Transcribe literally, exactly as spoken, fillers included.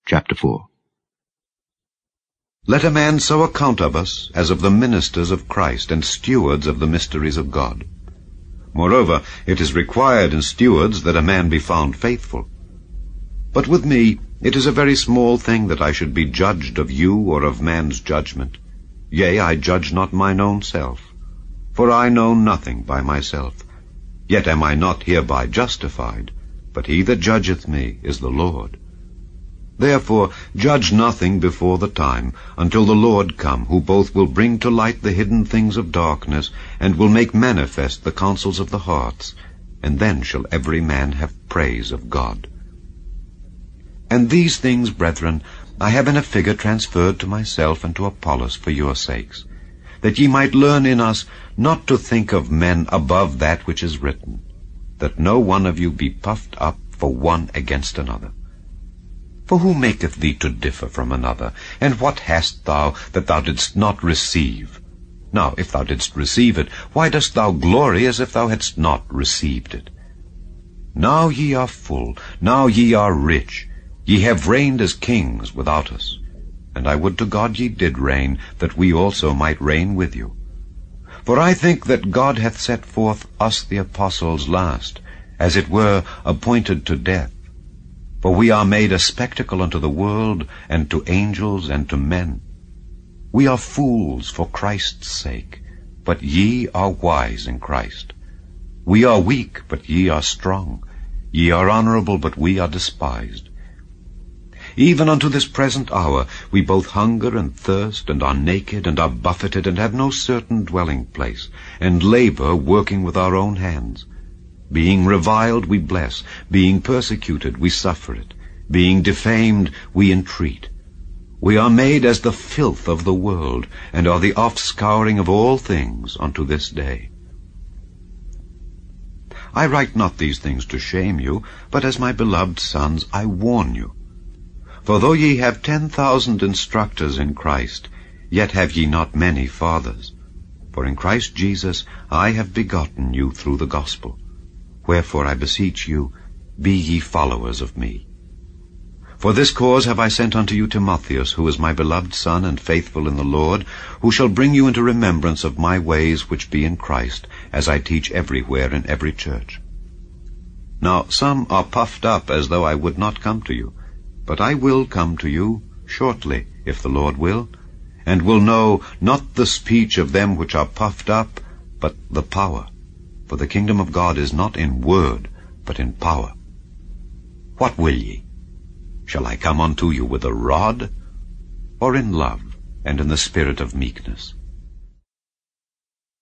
Chapter four. Let a man so account of us as of the ministers of Christ and stewards of the mysteries of God. Moreover, it is required in stewards that a man be found faithful. But with me it is a very small thing that I should be judged of you or of man's judgment. Yea, I judge not mine own self. For I know nothing by myself. Yet am I not hereby justified, but he that judgeth me is the Lord. Therefore judge nothing before the time, until the Lord come, who both will bring to light the hidden things of darkness, and will make manifest the counsels of the hearts, and then shall every man have praise of God. And these things, brethren, I have in a figure transferred to myself and to Apollos for your sakes, that ye might learn in us not to think of men above that which is written, that no one of you be puffed up for one against another. For who maketh thee to differ from another? And what hast thou that thou didst not receive? Now, if thou didst receive it, why dost thou glory as if thou hadst not received it? Now ye are full, now ye are rich, ye have reigned as kings without us. And I would to God ye did reign, that we also might reign with you. For I think that God hath set forth us the apostles last, as it were appointed to death. For we are made a spectacle unto the world, and to angels, and to men. We are fools for Christ's sake, but ye are wise in Christ. We are weak, but ye are strong. Ye are honorable, but we are despised. Even unto this present hour we both hunger and thirst, and are naked, and are buffeted, and have no certain dwelling place, and labor working with our own hands. Being reviled, we bless. Being persecuted, we suffer it. Being defamed, we entreat. We are made as the filth of the world, and are the offscouring of all things unto this day. I write not these things to shame you, but as my beloved sons I warn you. For though ye have ten thousand instructors in Christ, yet have ye not many fathers. For in Christ Jesus I have begotten you through the gospel. Wherefore I beseech you, be ye followers of me. For this cause have I sent unto you Timotheus, who is my beloved son and faithful in the Lord, who shall bring you into remembrance of my ways which be in Christ, as I teach everywhere in every church. Now some are puffed up as though I would not come to you, but I will come to you shortly, if the Lord will, and will know not the speech of them which are puffed up, but the power. For the kingdom of God is not in word, but in power. What will ye? Shall I come unto you with a rod, or in love, and in the spirit of meekness?